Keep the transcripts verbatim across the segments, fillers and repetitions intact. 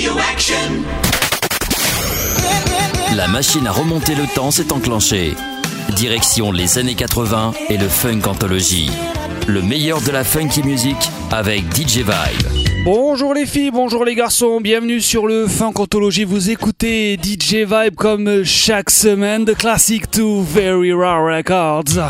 Radio Action. La machine à remonter le temps s'est enclenchée. Direction les années quatre-vingts et le Funk Anthology. Le meilleur de la funky music avec D J Vibe. Bonjour les filles, bonjour les garçons, bienvenue sur le Funk Anthology. Vous écoutez D J Vibe comme chaque semaine, de Classic to Very Rare Records.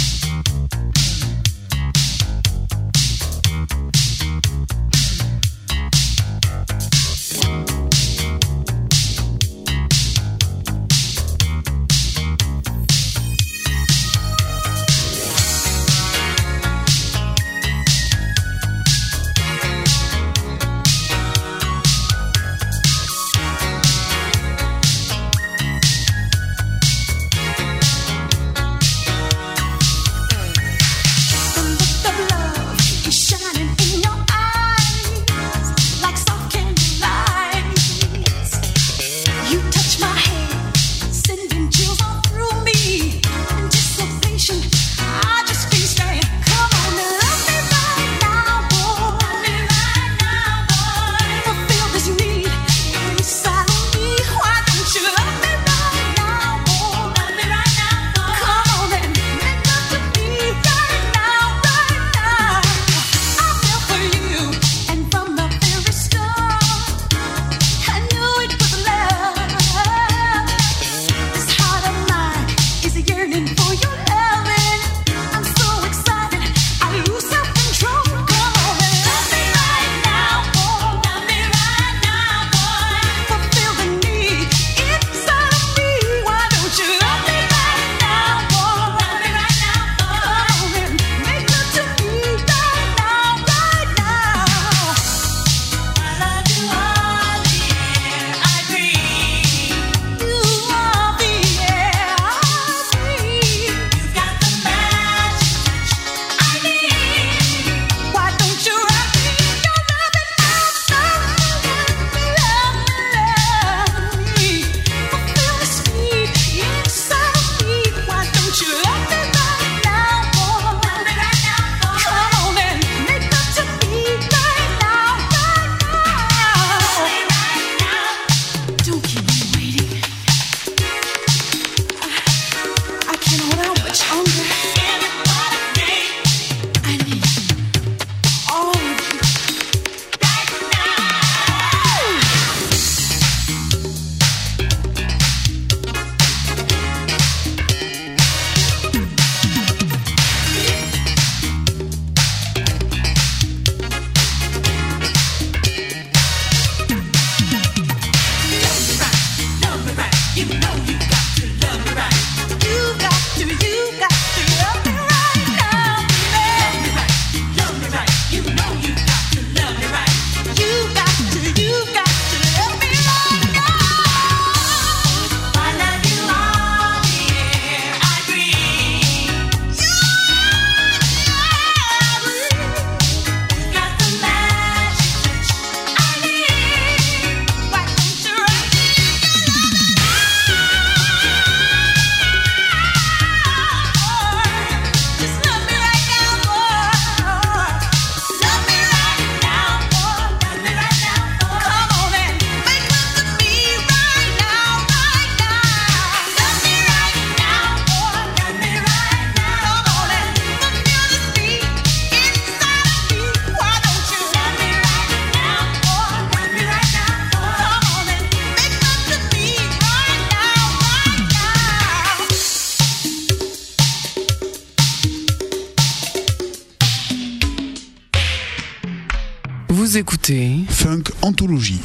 Vous écoutez Funk Anthology.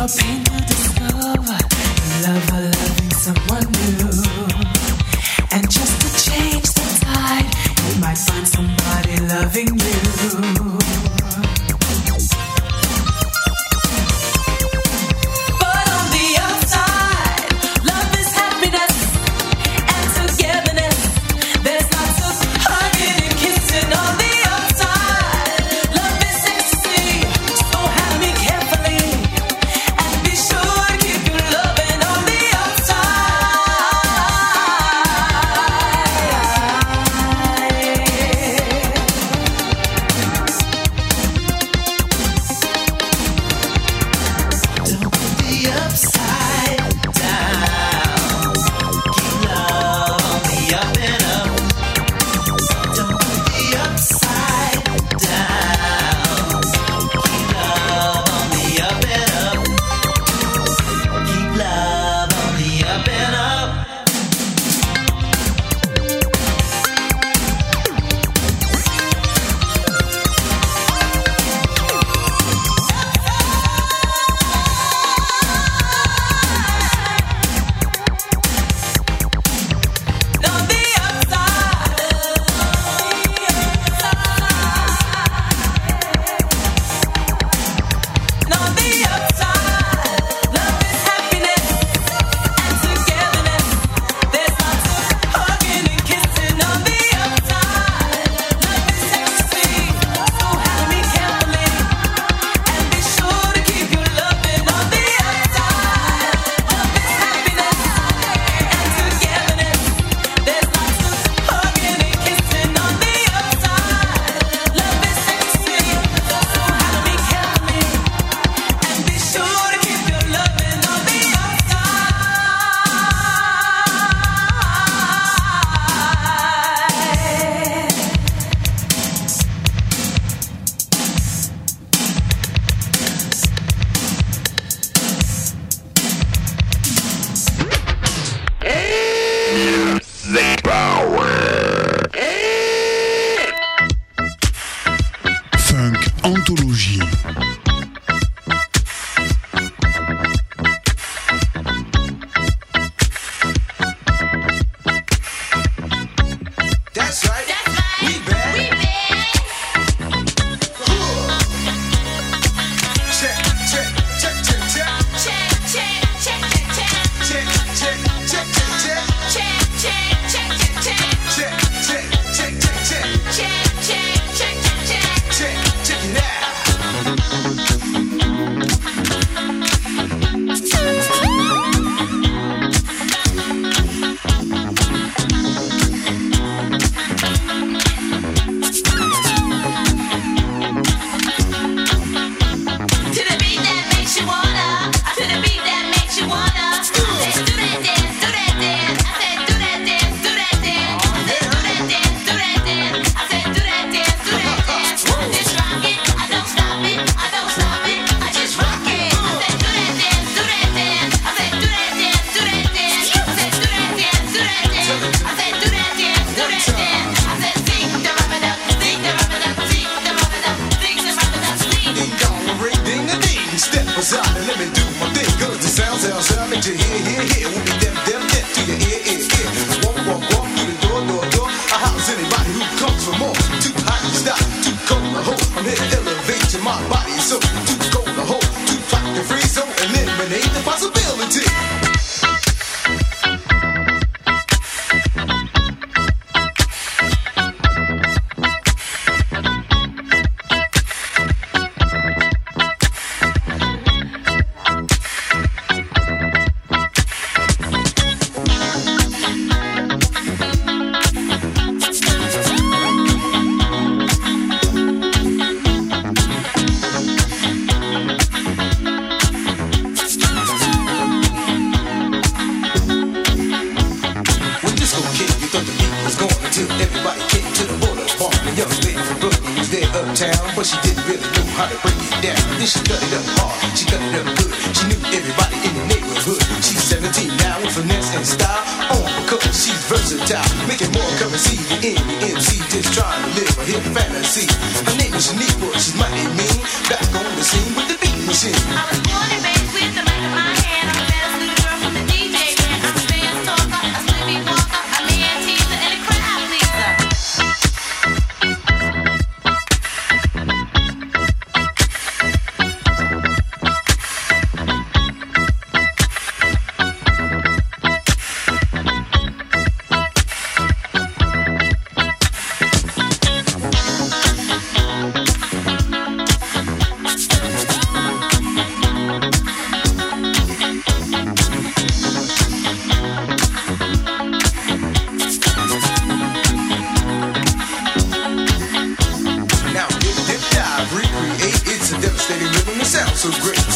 pain to discover the love of loving someone new. And just to change the tide, you might find somebody loving you. but she didn't really know how to break it down. Then she cut it up hard, she cut it up good. She knew everybody in the neighborhood. She's seventeen now with finesse and style. On because she's versatile, making more currency than any M C. Just trying to live a hip fantasy. Her name is Shaniqua, she's mighty mean. Back on the scene with the beat machine. I was born and raised with the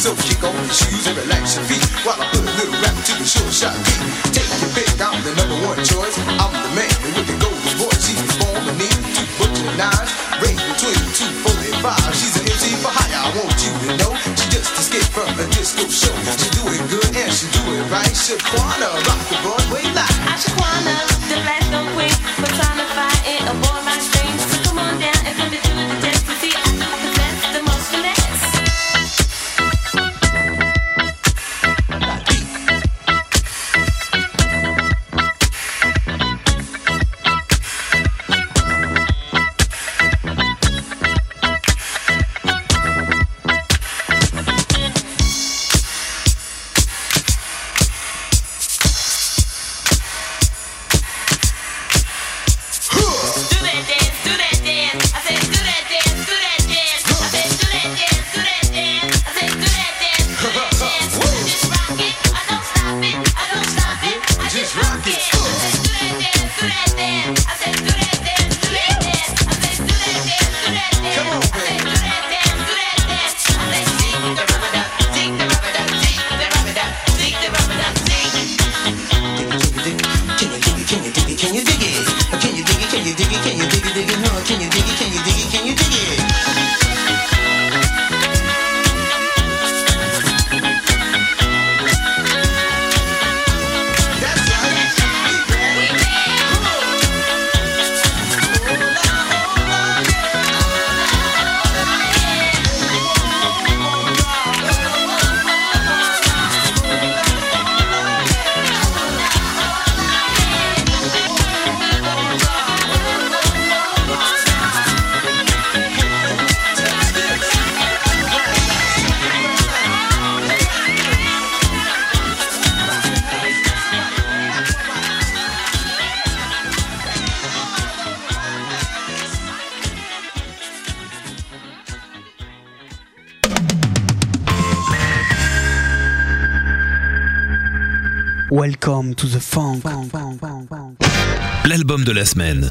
So kick off your shoes and relax your feet while I put a little rap to the short shot beat. Take your pick, I'm the number one choice. I'm the man with the golden voice. She was born beneath two butcher nines, raised between two forty-five. She's an M C for hire, I want you to know. She just escaped from a disco show. She do it good and she do it right. Shaquana, rock the Broadway light. I Shaquana, the black don't quit, personified in a boy my strings. So come on down and put me to the test to see I do possess the most finesse. Welcome to the funk. L'album de la semaine.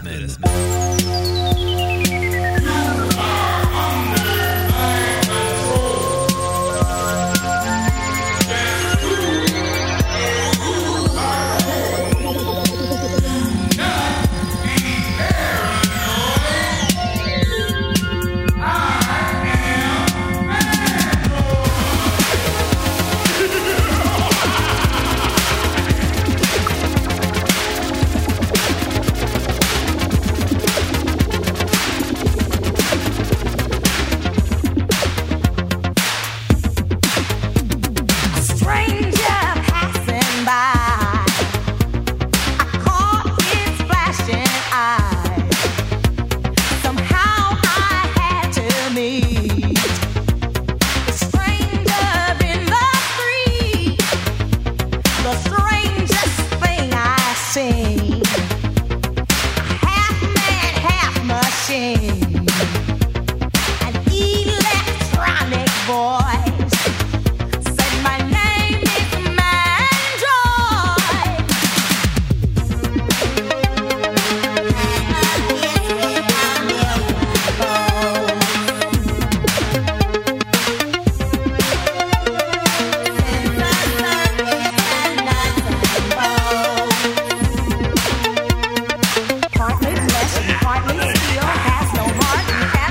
Partly flesh and partly steel, has no heart.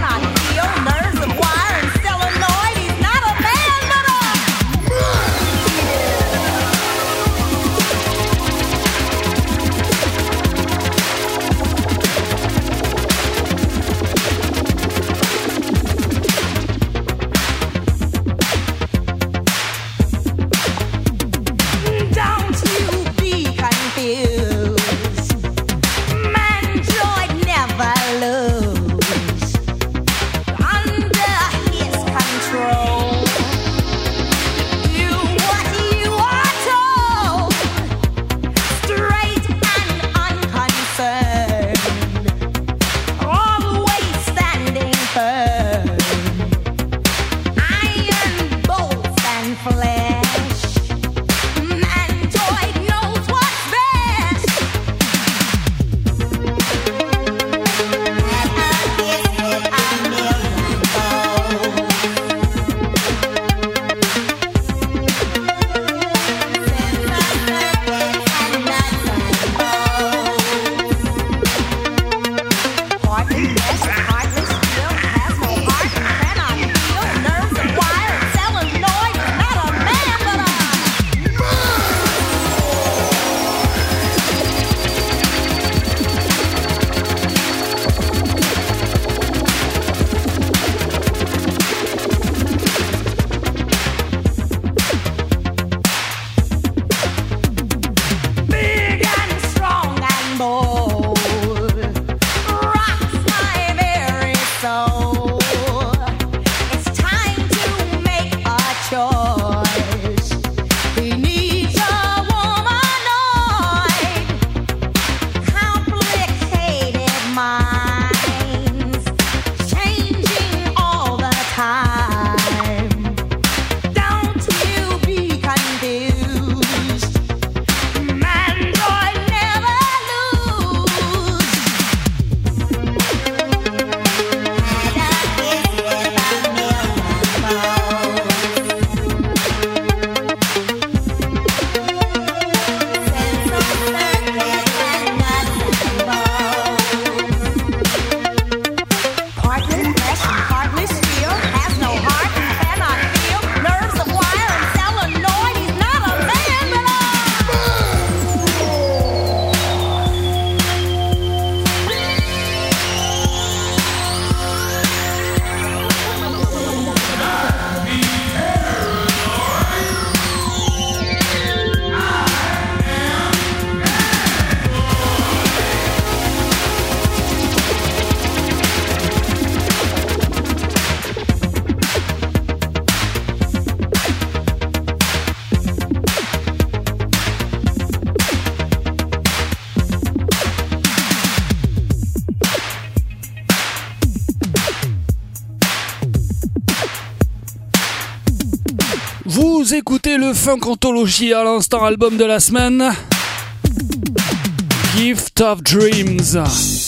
Vous écoutez le Funk Anthology à l'instant, album de la semaine, Gift of Dreams.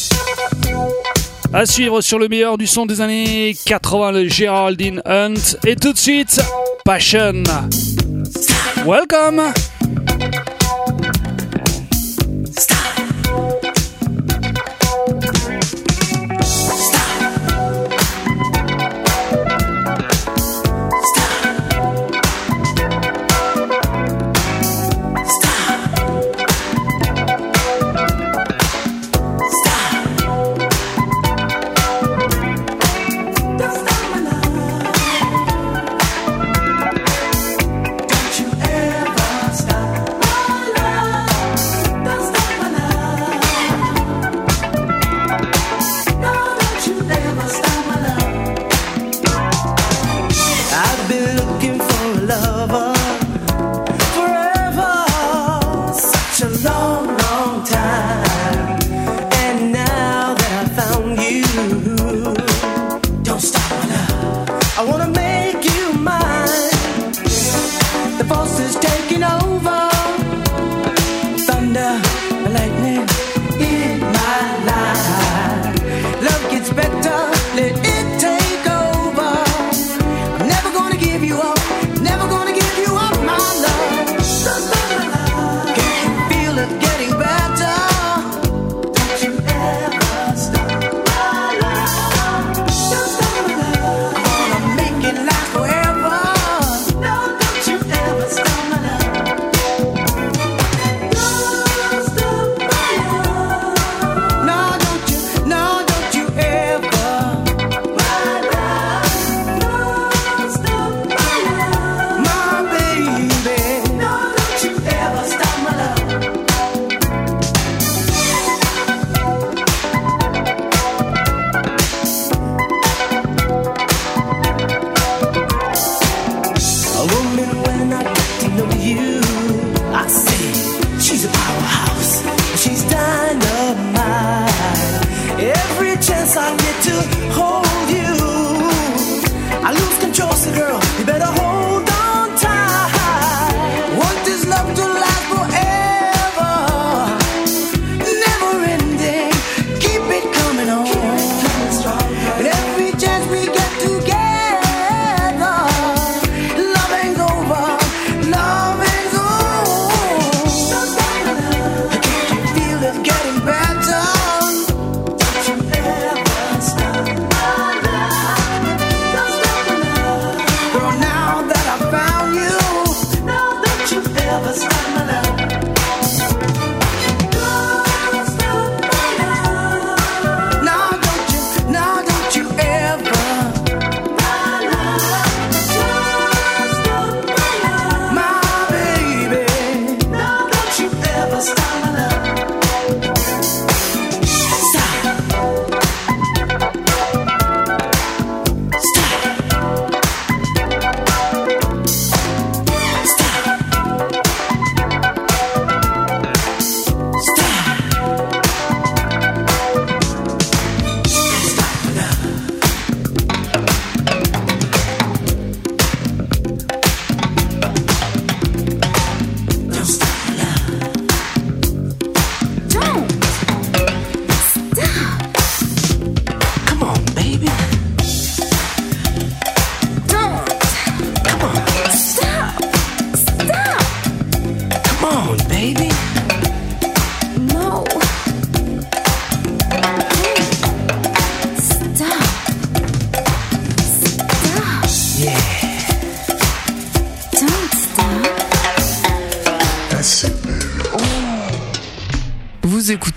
À suivre sur le meilleur du son des années quatre-vingts, le Geraldine Hunt. Et tout de suite, Passion. Welcome. Getting better. Don't you ever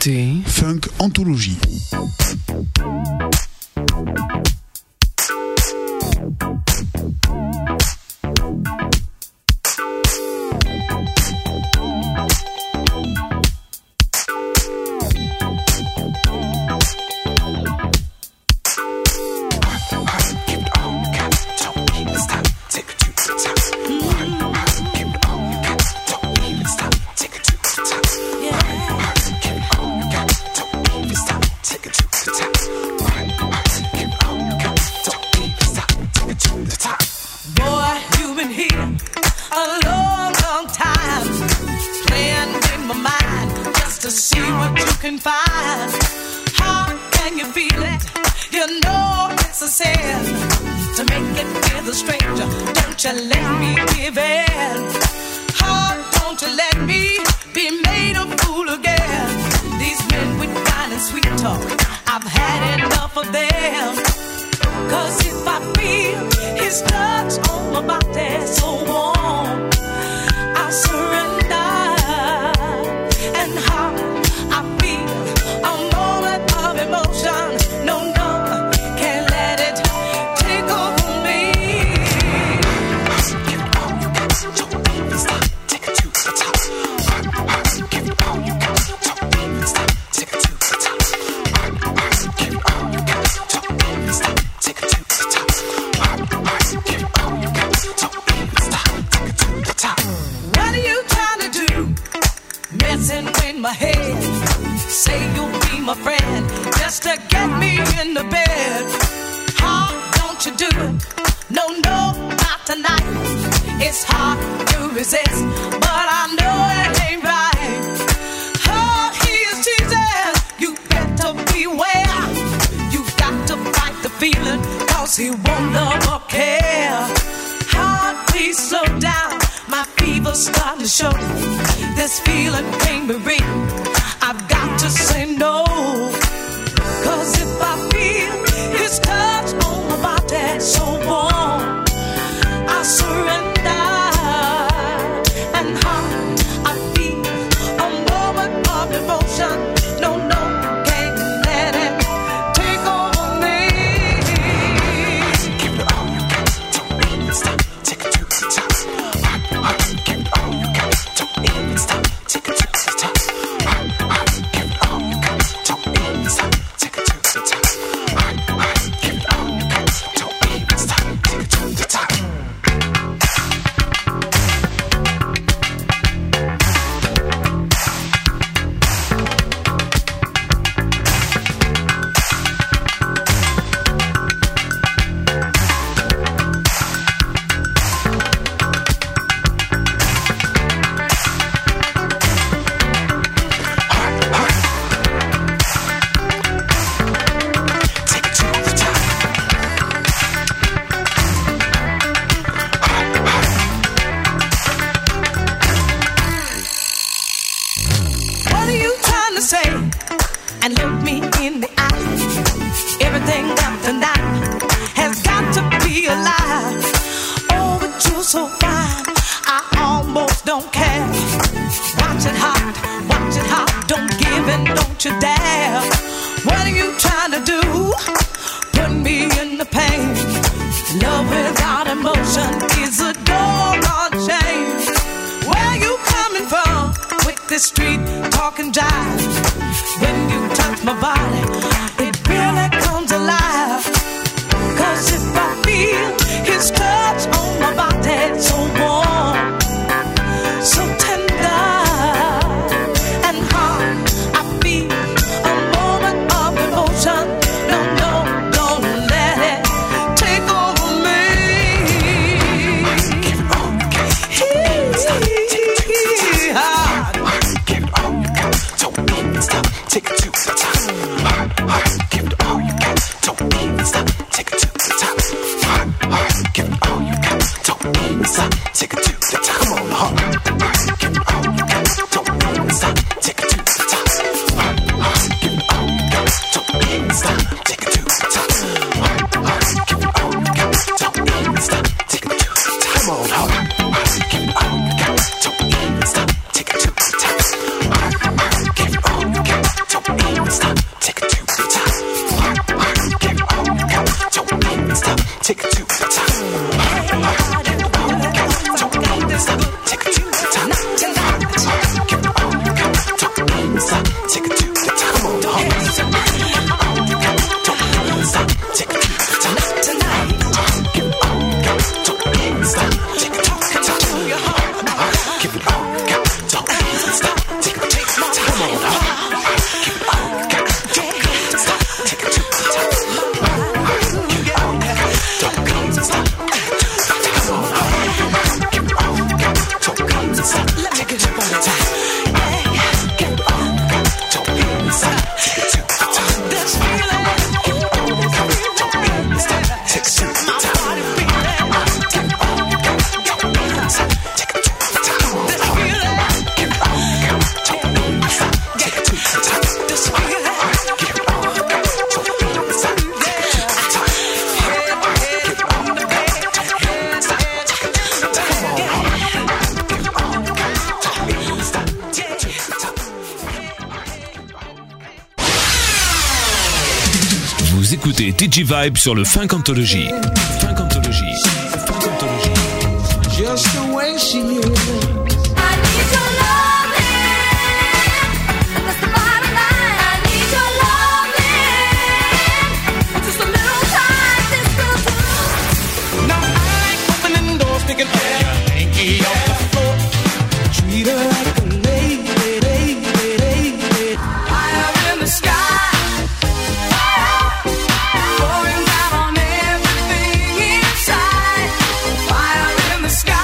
écoutez Funk Anthologie. Take it to the top. écoutez D J Vibe sur le Funk Anthology. Funk Anthology. Funk Anthology. Just the way she is. Thinking, oh, Yankee off the floor. Treat her like a lady, lady, lady. Fire in the sky, fire, pouring down on everything inside. Fire in the sky.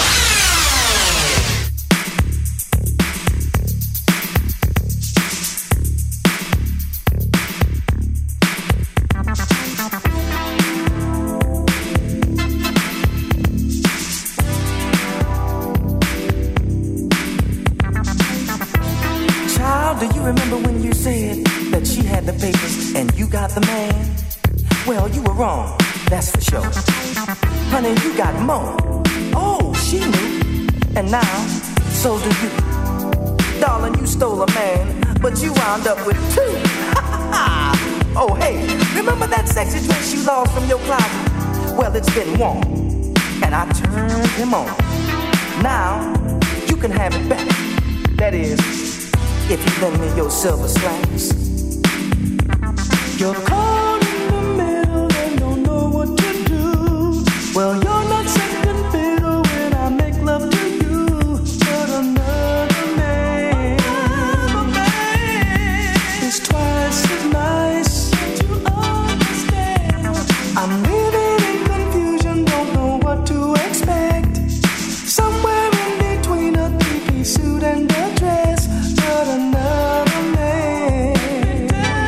Do you remember when you said that she had the papers and you got the man? Well, you were wrong, that's for sure. Honey, you got more. Oh, she knew. And now, so do you. Darling, you stole a man, but you wound up with two. Oh, hey, remember that sexy dress you lost from your closet? Well, it's been warm, and I turned him on. Now, you can have it back. That is, if you lend me your silver slacks. You're caught in the middle and don't know what to do. Well, you're not second fiddle when I make love to you. But another man, another man is twice as nice. Can't you understand? I'm living in confusion, don't know what to expect. Somewhere in between a three-piece suit and a dress. But another man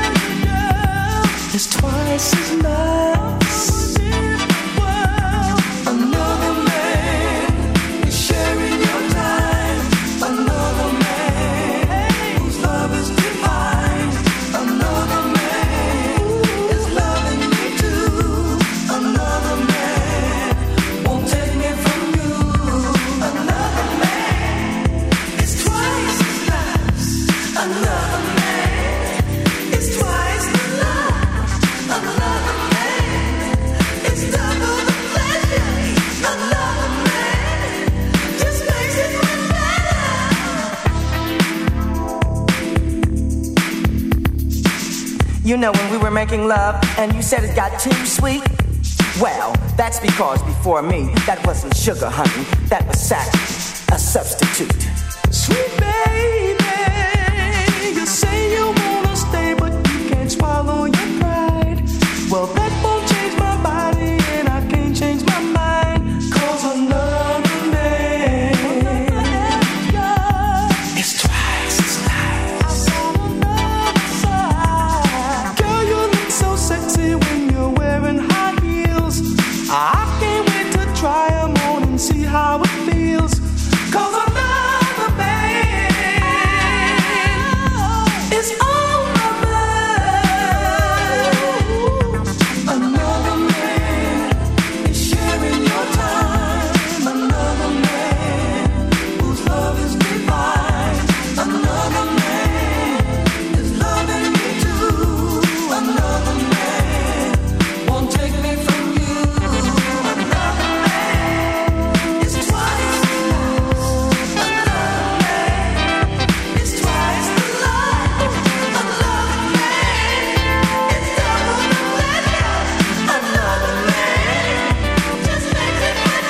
is twice as nice. Another man is sharing your time. Another man whose love is divine. Another man is loving me too. Another man won't take me from you. Another man is twice as nice. Another man is twice the love. Another man is double the pleasure. Another man just makes it much better. You know when we were making love and you said it got too sweet? Well, that's because before me that wasn't sugar, honey. That was sack, a substitute. Sweet baby. You say you wanna stay, but you can't swallow your pride. Well, that won't change my body, and I can't change my mind. Cause another man is twice as nice. Girl, you look so sexy when you're wearing high heels. I can't wait to try them on and see how it feels. Cause another man is on my mind. Another man is sharing your time. Another man whose love is divine. Another man is loving me too. Another man won't take me from you. Another man is twice as nice. Another man is twice the love. Another man is double the pleasure. Another man just makes it much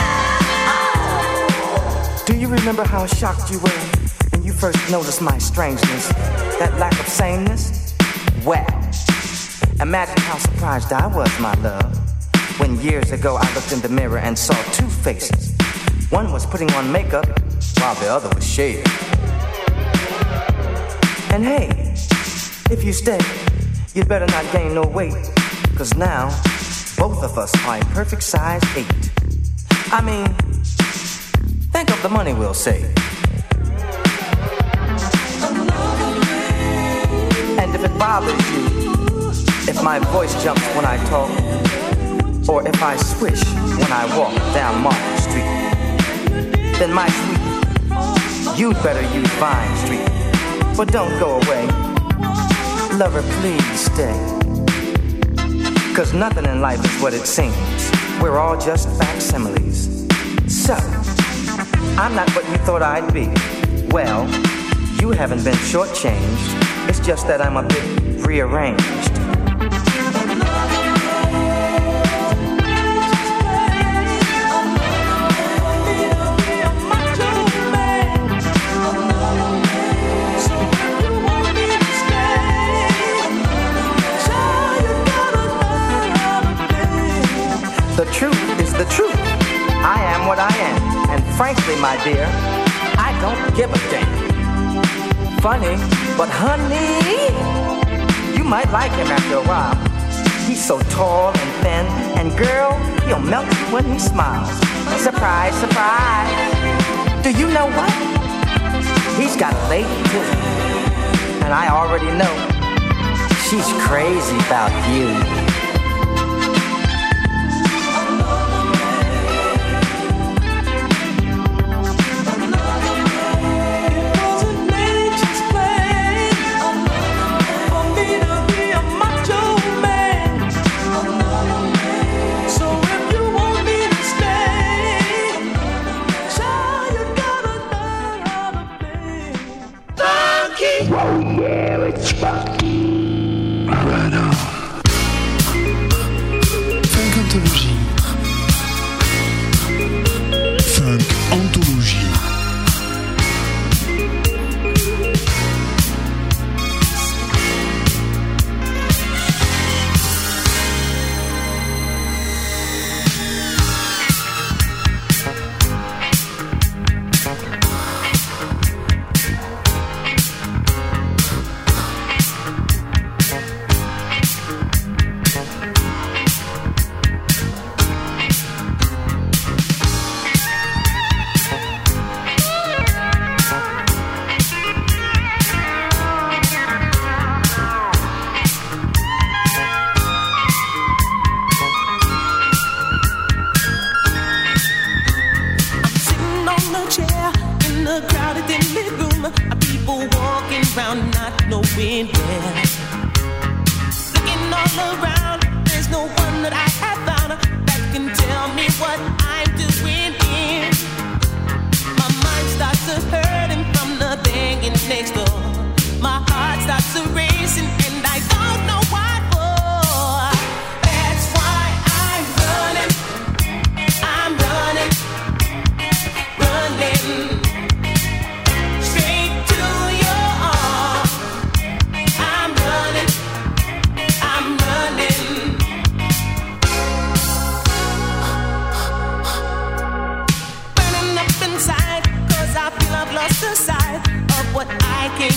better. Do you remember how shocked you were when you first noticed my strangeness? That lack of sameness? Well, imagine how surprised I was, my love, when years ago I looked in the mirror and saw two faces. One was putting on makeup while the other was shaved. And hey, if you stay, you'd better not gain no weight, cause now both of us are a perfect size eight. I mean, think of the money we'll save. And if it bothers you, if my voice jumps when I talk, or if I swish when I walk down Market Street, then my sweet, you'd better use Vine Street. But don't go away, lover, please stay. Cause nothing in life is what it seems. We're all just facsimiles. So, I'm not what you thought I'd be. Well, you haven't been shortchanged. It's just that I'm a bit rearranged. The truth is the truth. I am what I am. And frankly, my dear, I don't give a damn. Funny, but honey, you might like him after a while. He's so tall and thin, and girl, he'll melt you when he smiles. Surprise, surprise. Do you know what? He's got a lady too. And I already know she's crazy about you. I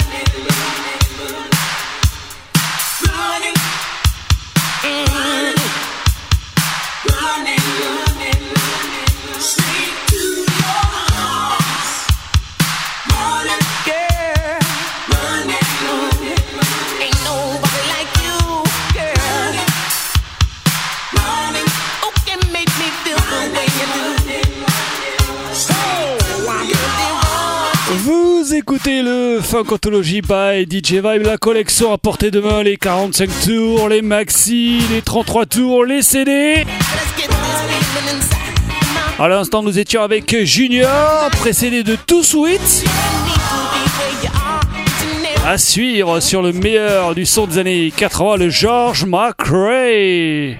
Écoutez le Funkology by D J Vibe, la collection à portée de main, les quarante-cinq tours, les maxi, les trente-trois tours, les C D. À l'instant, nous étions avec Junior, précédé de Too Sweet. À suivre sur le meilleur du son des années quatre-vingts, le George McRae.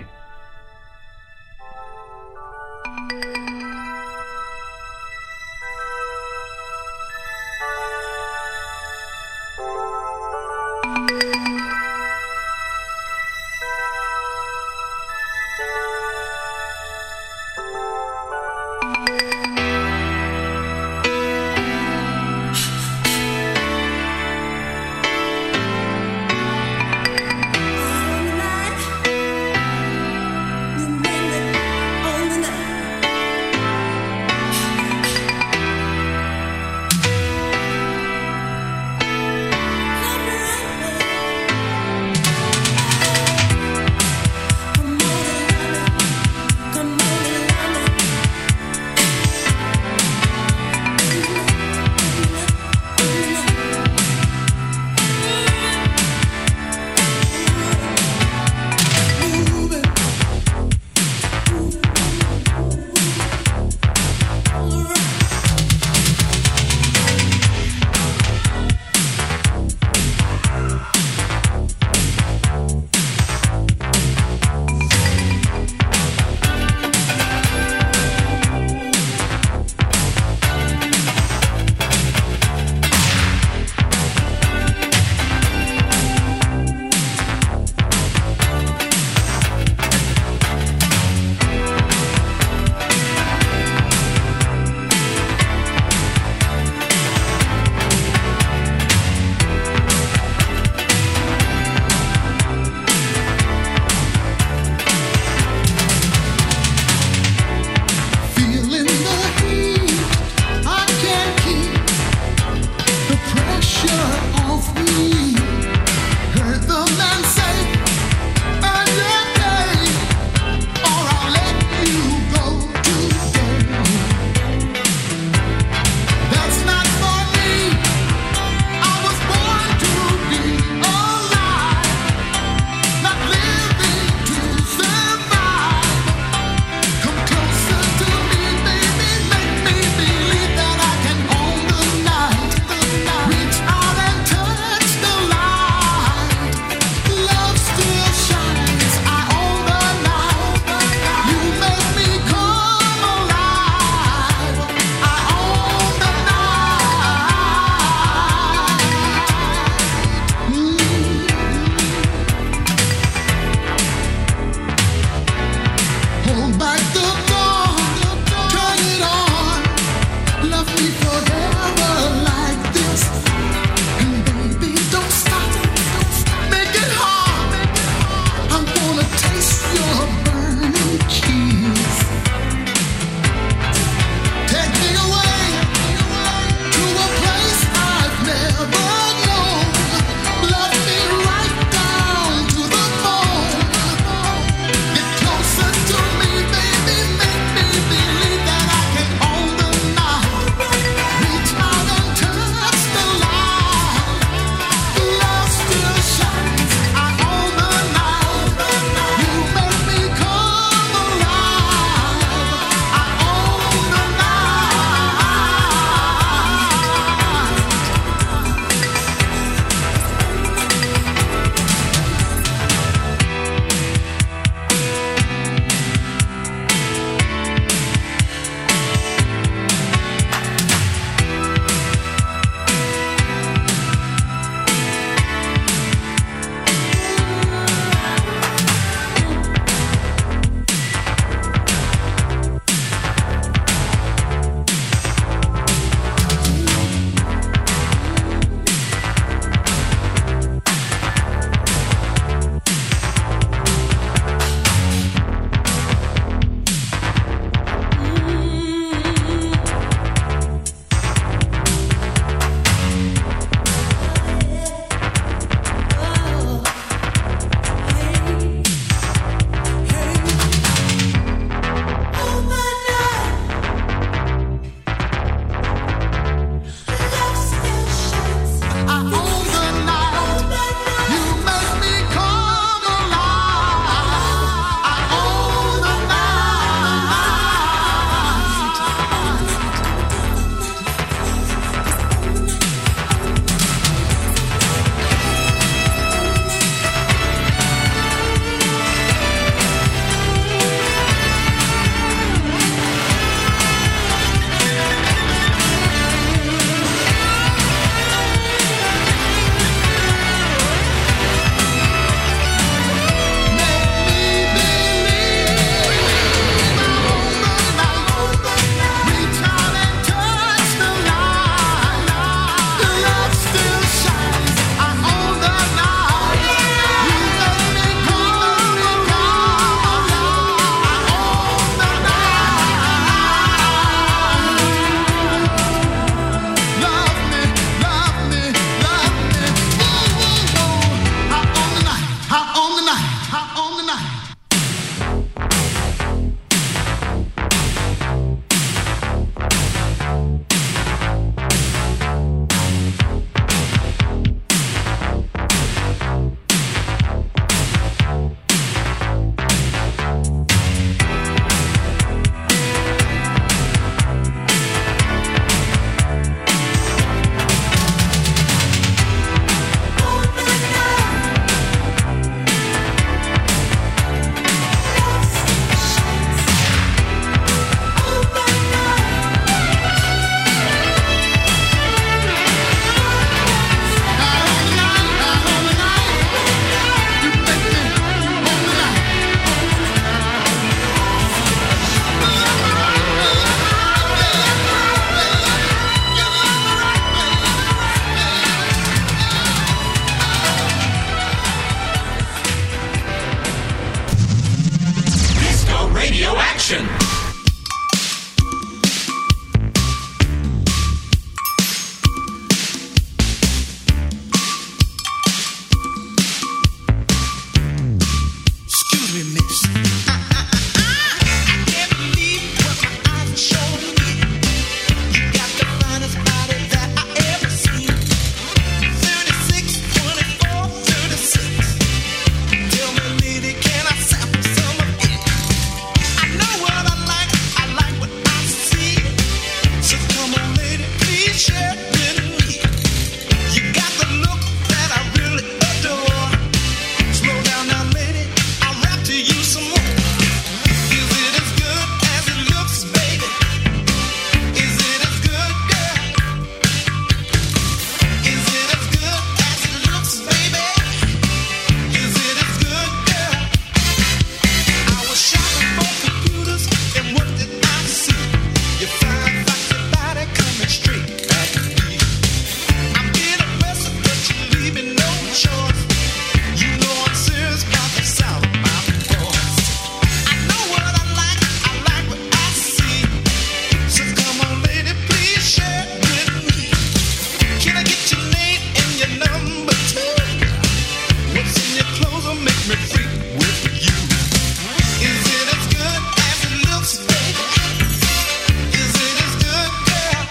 Can I get your name and your number too? What's in your clothes will make me freak with you. Is it as good as it looks, baby? Is it as good, girl?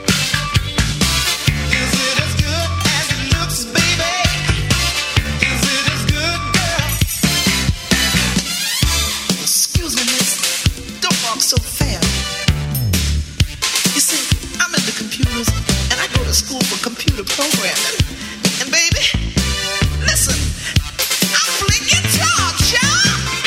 Is it as good as it looks, baby? Is it as good, girl? Excuse me, miss. Don't walk so fast. You see, I'm into computers and I go to school for computer programming. And baby, listen, I play guitar, child.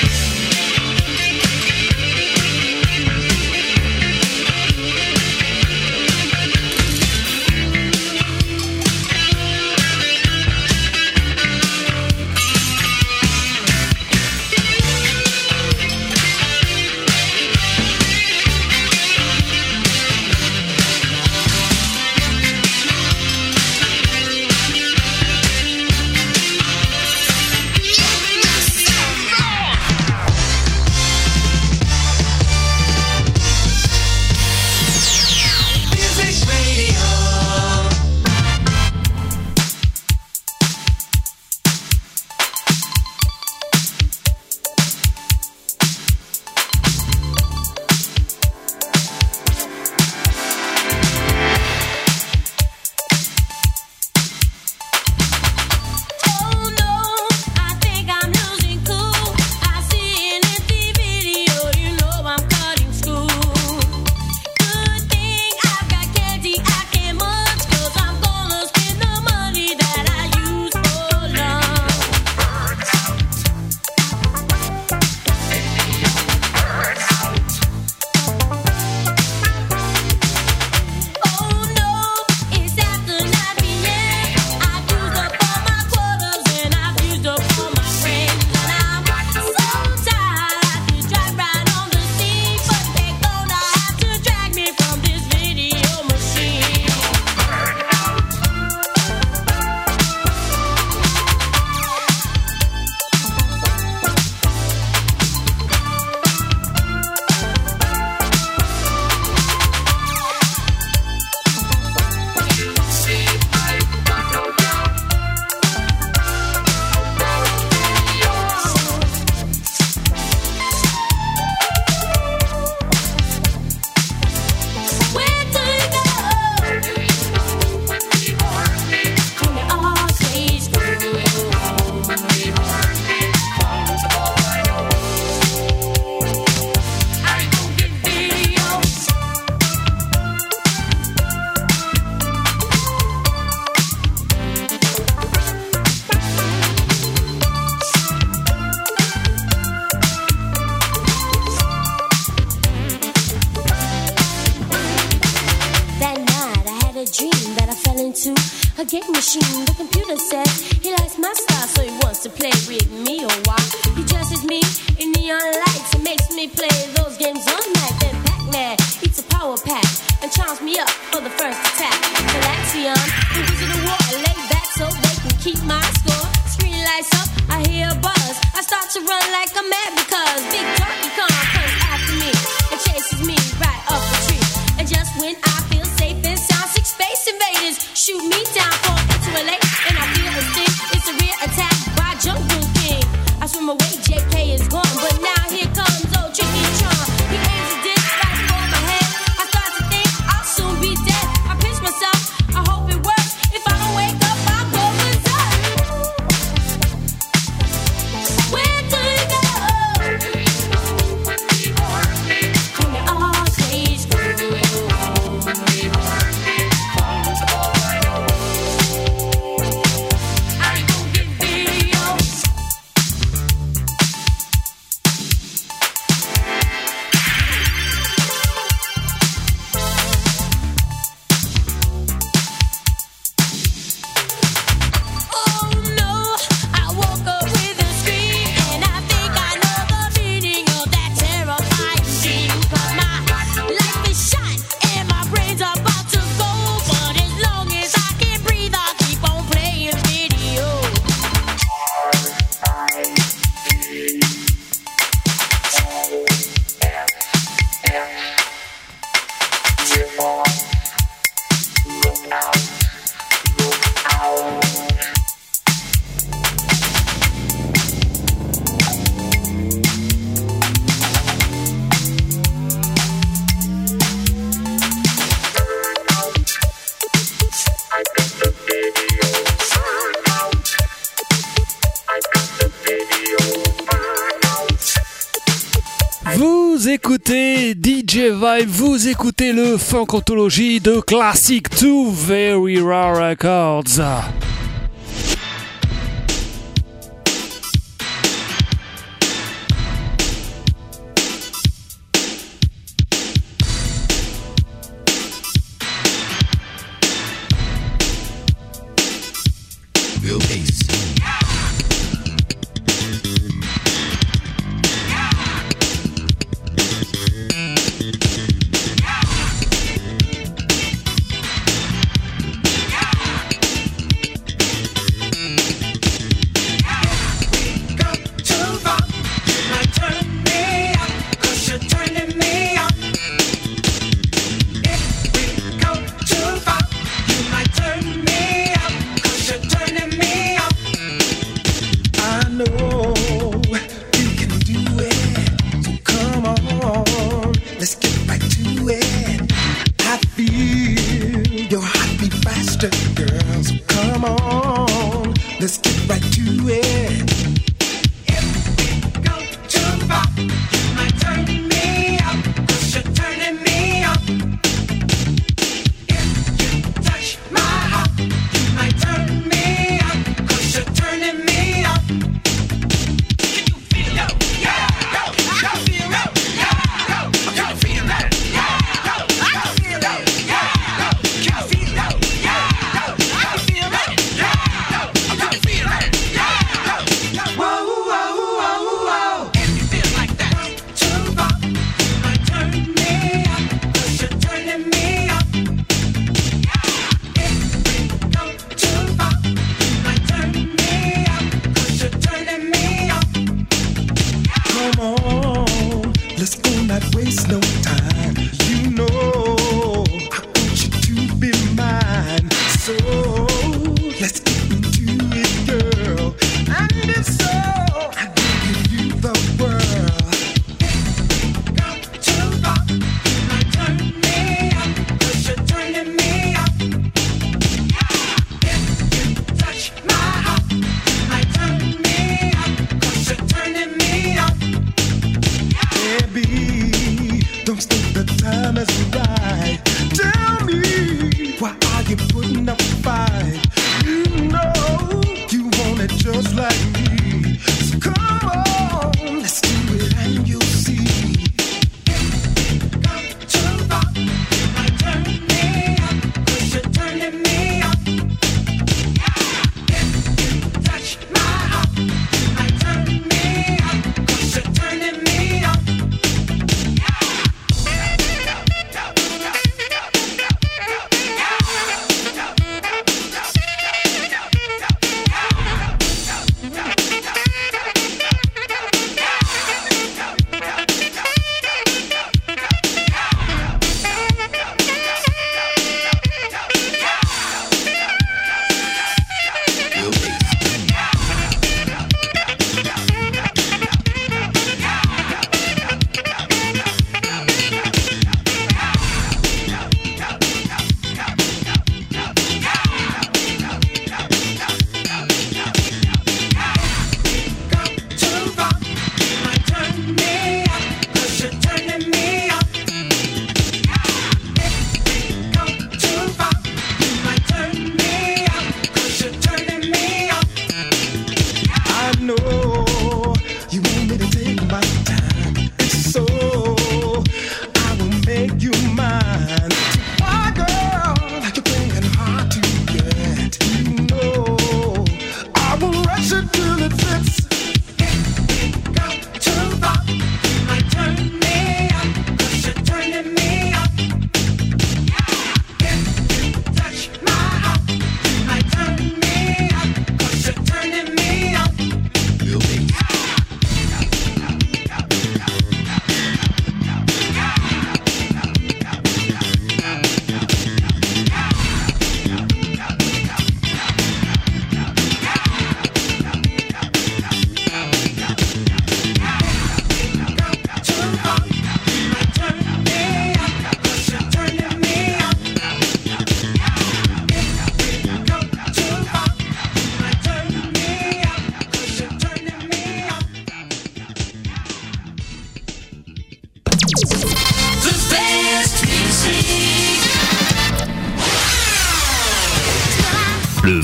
A game machine, the computer said he likes my style, so he wants to play with me. Oh, why? He dresses me in neon lights and makes me play those games all night. Then Pac-Man eats a power pack and charms me up for the first attack. Galaxion, the Wizard of War, lay back so they can keep my score. Screen lights up, I hear a buzz. I start to run like I'm mad because Big Donkey Kong comes after me and chases me right up the tree. And just when I feel safe and sound, six space invaders shoot me down, fall into a lake, and I feel a sting. It's a real attack by Jungle King. I swim away, J K is gone, but now here comes old Tricky Charm. He aims a disc right for my head. I start to think I'll soon be dead. I pinch myself, I hope it works. If I don't wake up, I'll go berserk. Where do you go? When they all say screw. Vous écoutez D J Vibe, vous écoutez le Funk Anthology de Classic to Very Rare Records. Real bass. Whoa.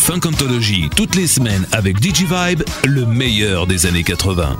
Funk Anthology toutes les semaines avec D J Vibe, le meilleur des années quatre-vingts.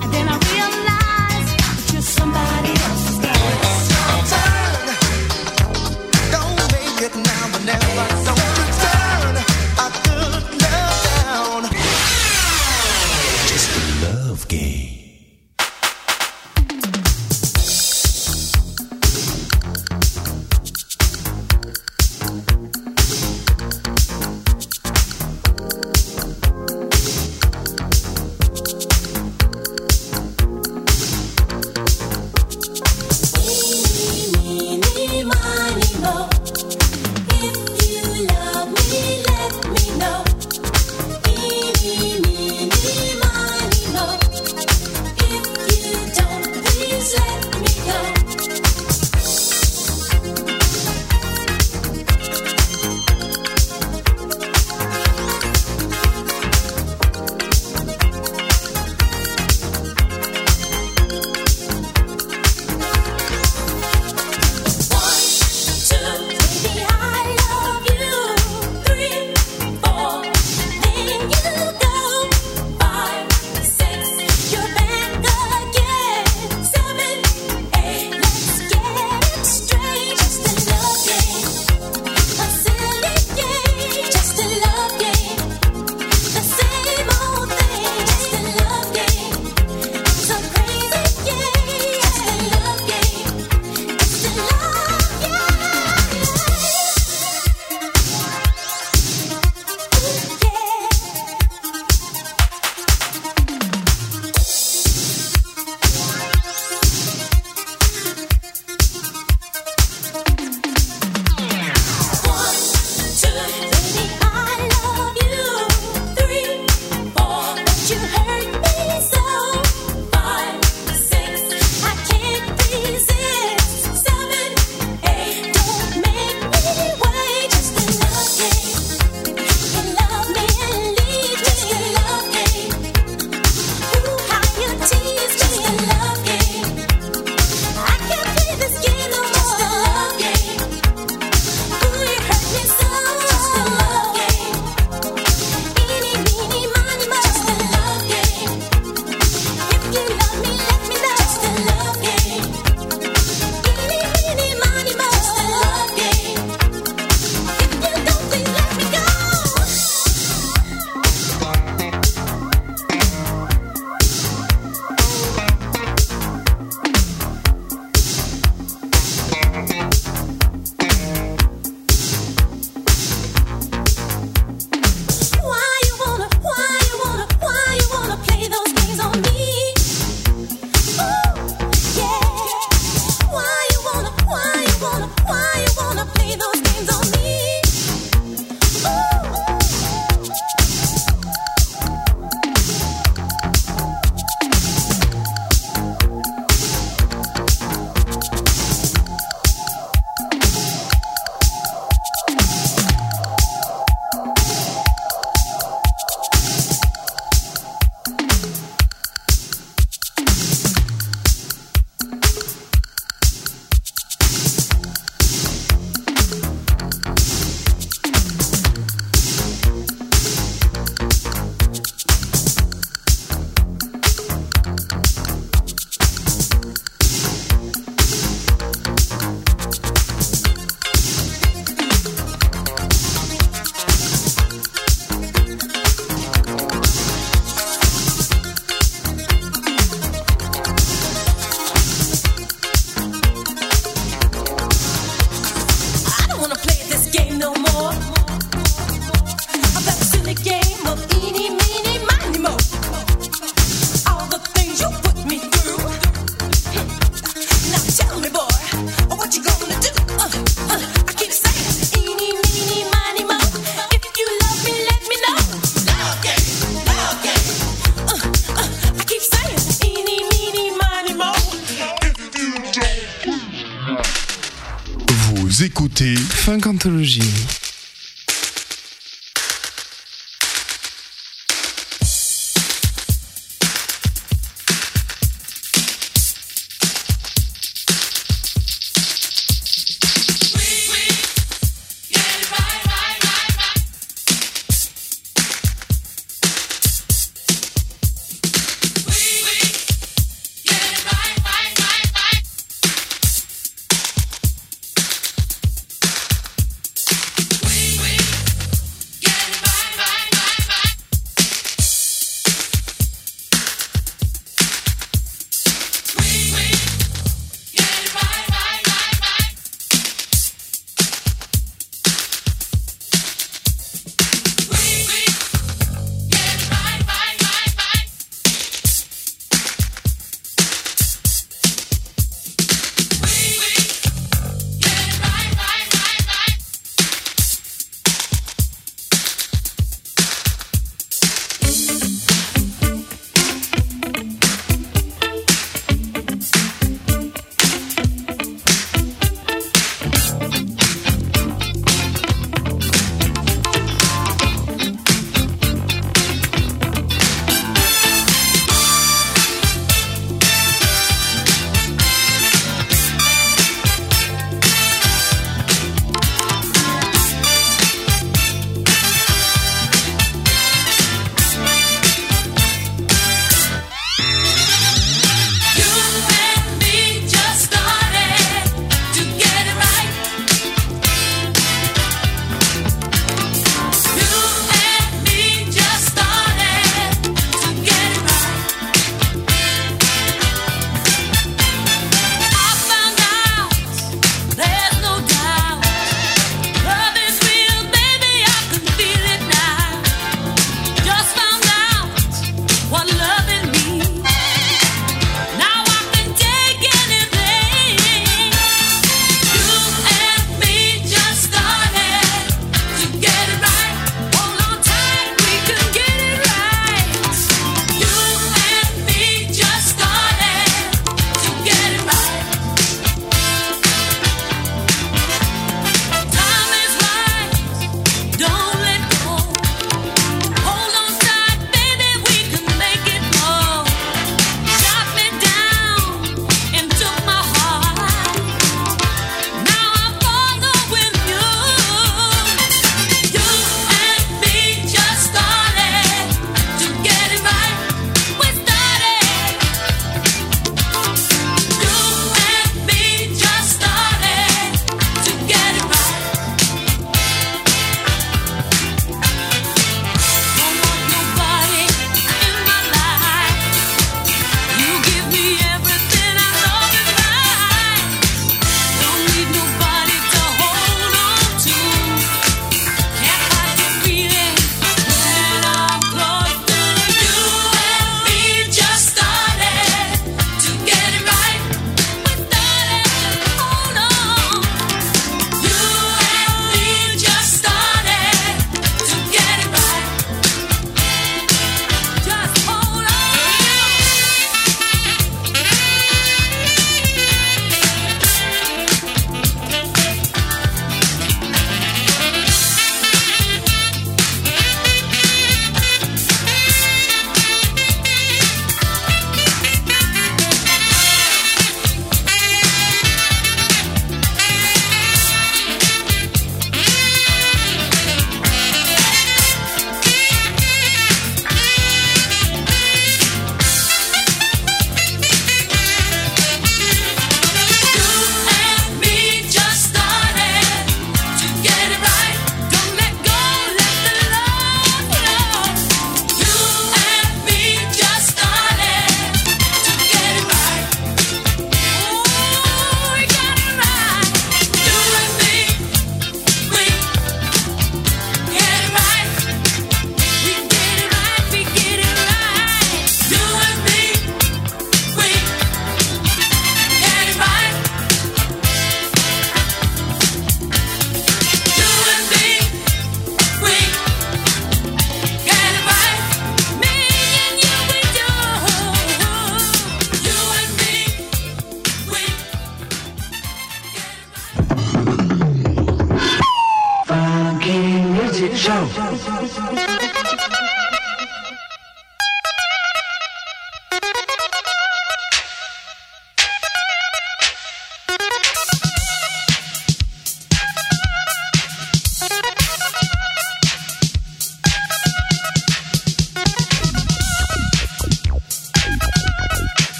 Vous écoutez Funk Anthology.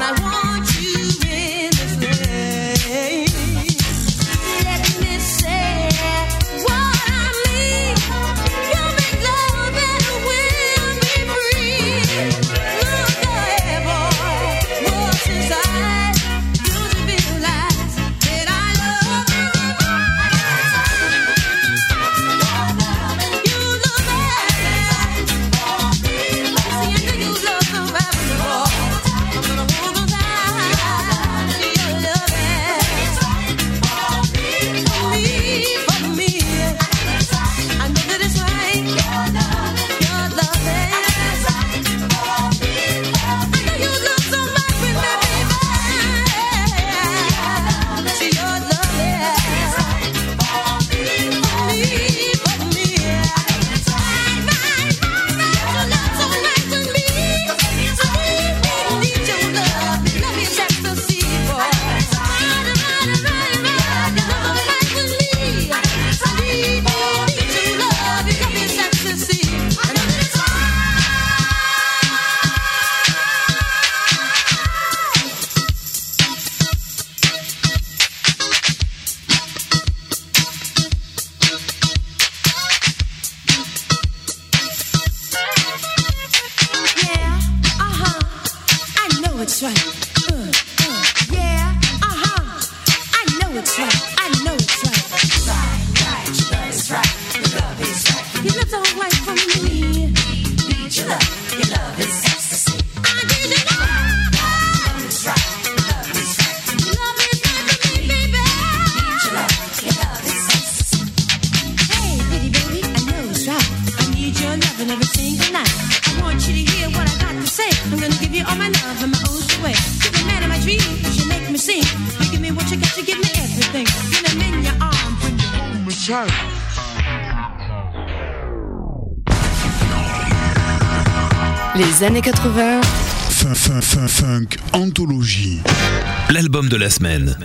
Les années quatre-vingts. Fin, fin, fin, funk, anthologie. L'album de la semaine.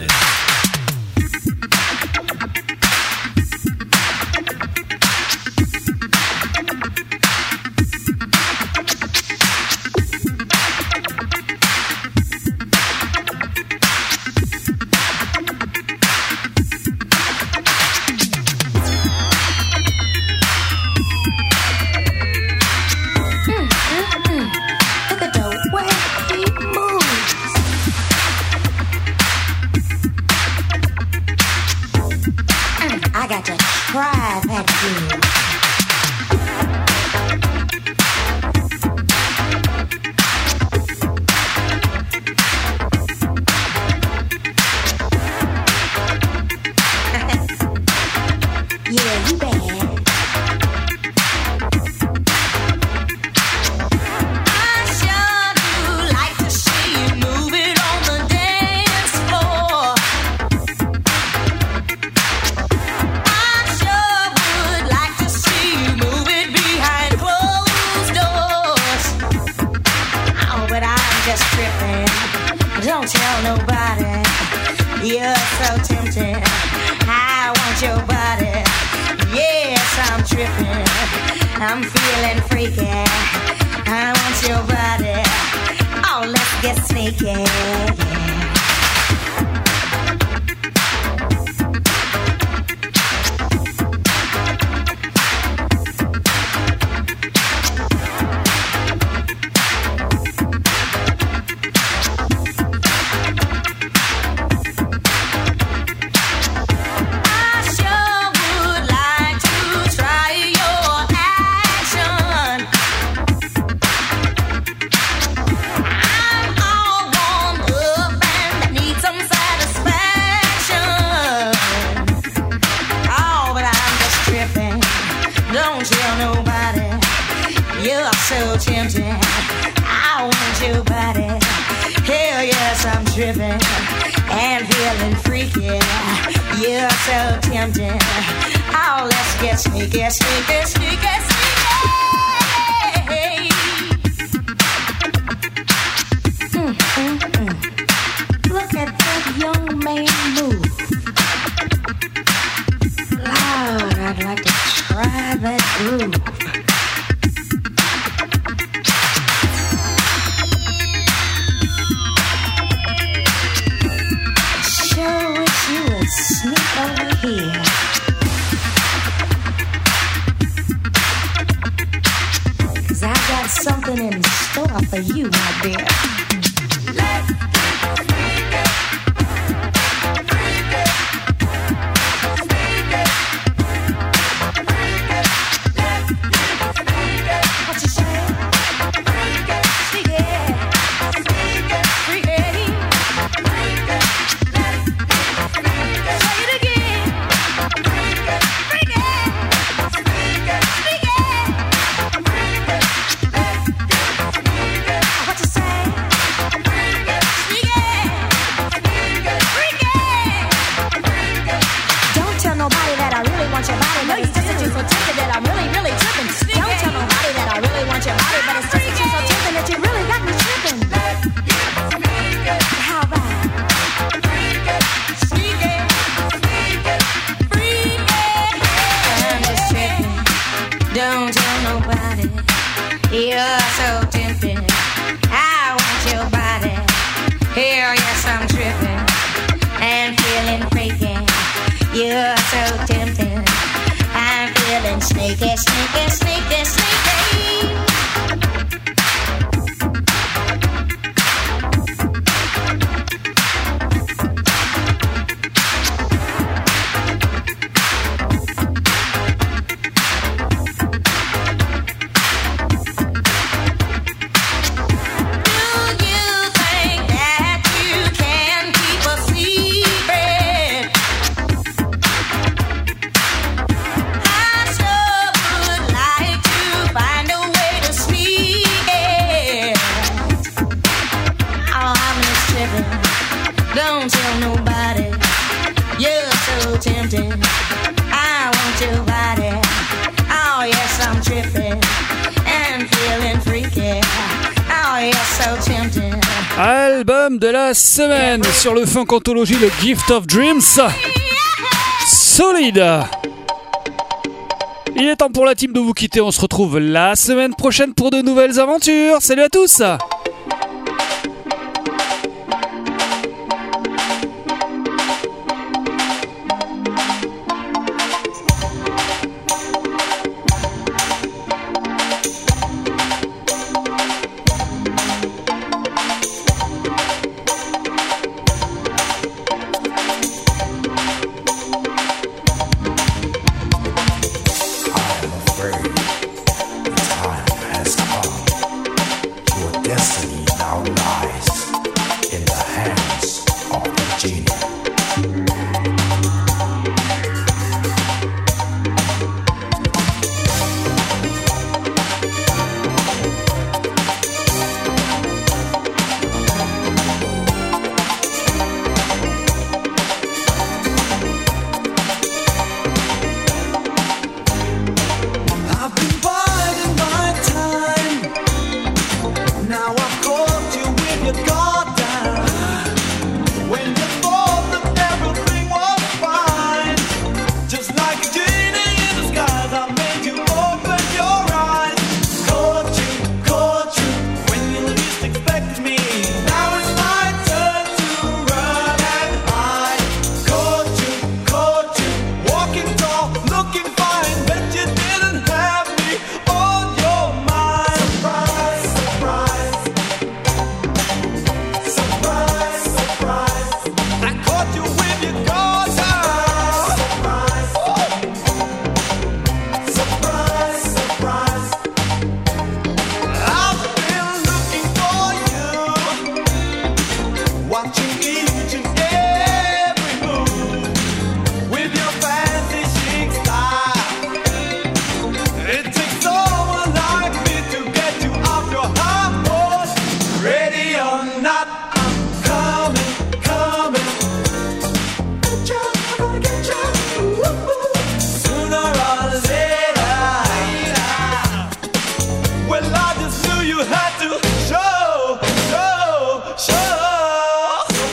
Hell yes, I'm tripping and feeling freaky. You're so tempting. I'm feeling sneaky, sneaky, sneaky, sneaky. Album de la semaine sur le Funk Anthology, le Gift of Dreams. Solide. Il est temps pour la team de vous quitter. On se retrouve la semaine prochaine pour de nouvelles aventures. Salut à tous. You had to show, show, show.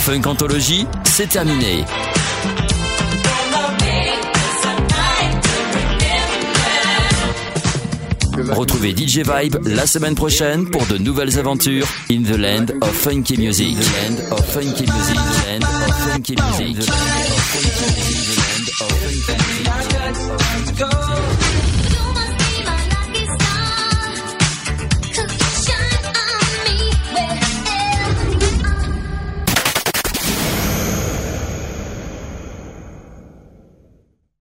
Funk Anthology, c'est terminé. Retrouvez D J Vibe la semaine prochaine pour de nouvelles aventures in the land of funky music. Land of funky music. Land of funky music. Land of funky music. Land of funky music.